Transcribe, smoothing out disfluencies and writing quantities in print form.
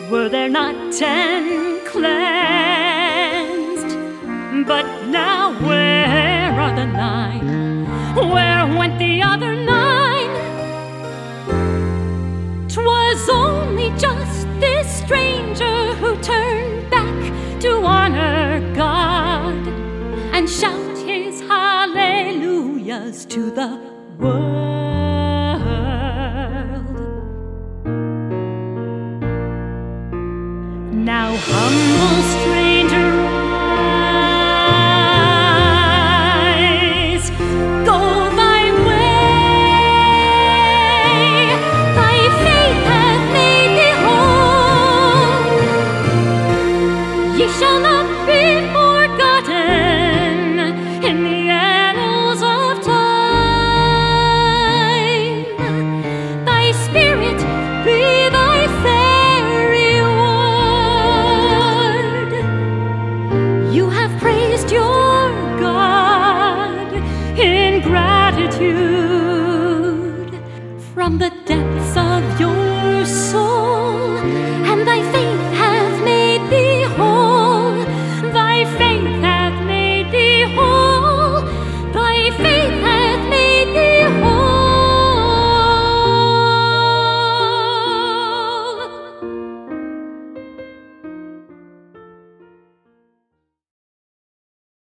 Were there not 10 cleansed? But now where are the 9? Where went the other 9? 'Twas only just this stranger who turned back to honor God and shout his hallelujahs to the world. Now, humble stranger, rise, go thy way. Thy faith hath made thee whole. Ye shall not be forgotten in the annals of time. Thy spirit be thy fair reward. You have praised your God in gratitude from the depths